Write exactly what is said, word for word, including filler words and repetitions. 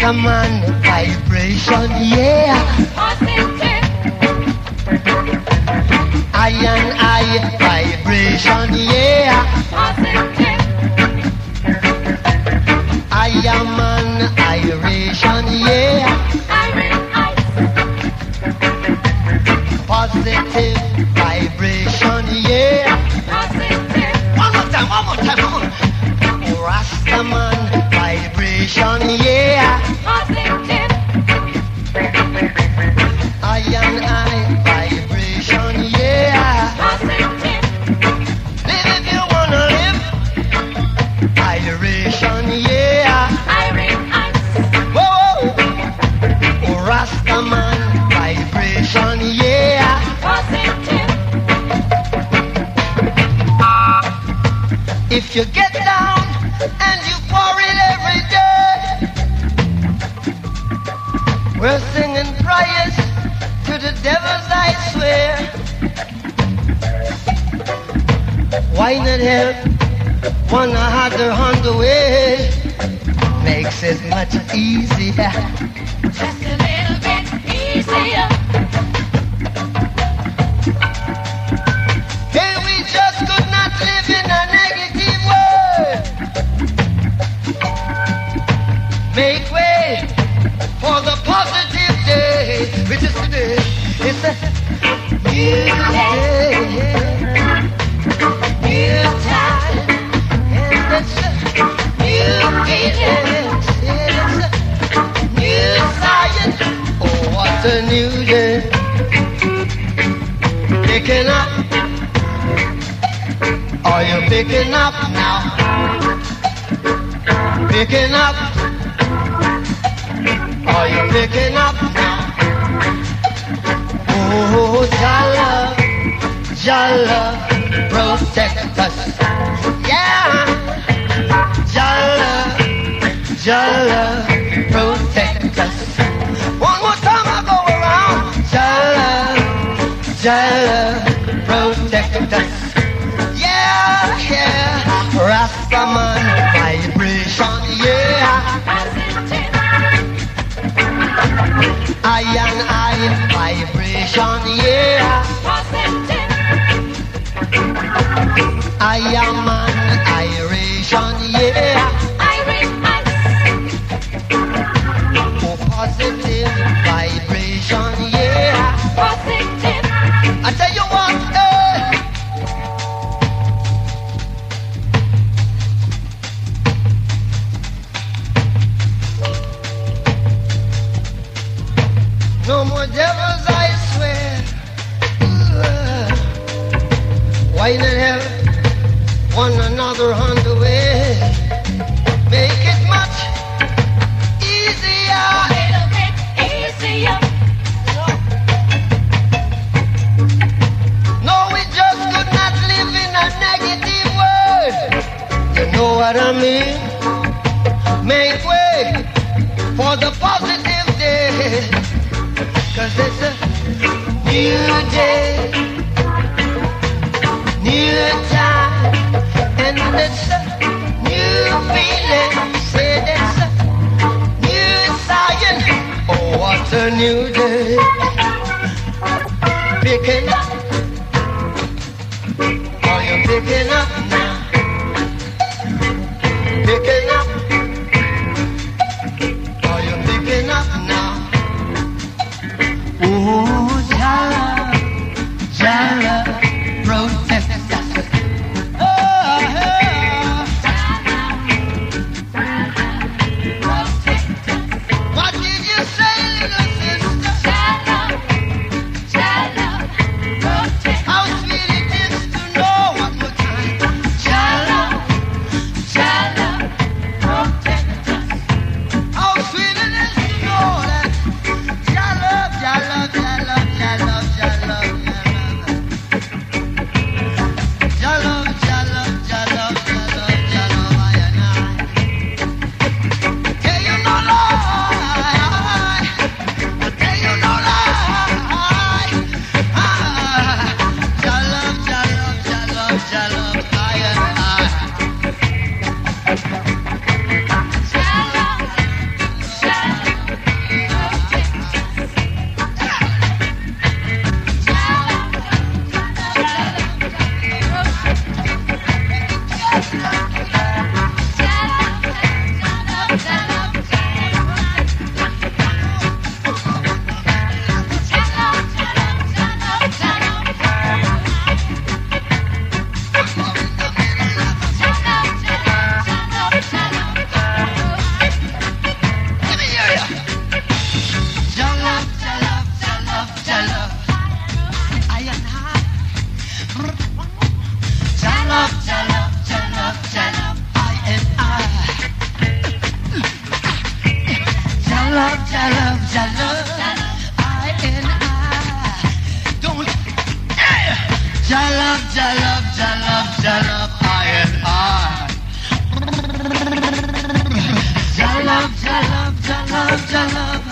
Rastaman vibration, yeah. Positive. Iron eye vibration, yeah. Positive. Iron man iration, yeah. Iron eyes. Positive vibration, yeah. Positive. One more time, one more time, one more. Rastaman vibration, yeah. Positive. Iron eye vibration, yeah. Positive. Live if you wanna live. Iration, yeah. Iron eyes. Whoa, Rastaman vibration, yeah. Positive. If you get down and you quarrel every day, we're singing prayers to the devils, I swear. Why not help one another on the way? Makes it much easier. Just a little bit easier. Hey, we just could not live in a negative world. Make way for the positive day, which is today. It's a new day, new time, and it's a new feeling. It's a new science. Oh, what a new day! Picking up. Are you picking up now? Picking up. Are you picking up now? Oh, Jalla, Jalla, protect us. Yeah, Jalla, Jalla, protect us. One more time I go around. Jalla, Jalla, protect us. Yeah, yeah, Rastaman vibration, yeah. Iron eye vibration, yeah. Iron man iration, yeah. Oh, positive vibration, yeah. I tell you what, eh. No more devils, I swear. Ooh. Why not help one another on the way? Make it much easier. A little bit easier. No, we just could not live in a negative world. You know what I mean? Make way for the positive day. Cause it's a new day, new time, and it's a new feeling. Say it's a new science. Oh, what a new day. Picking up. Are you picking up now? Picking up. Are you picking up now? Ooh, Jalla, Jalla, protect us. Oh, yeah. What did you say, little sister? Jalla, Jalla, Jalab, jalab, jalab, jalab, I and I. Jalab, jalab, jalab, jalab,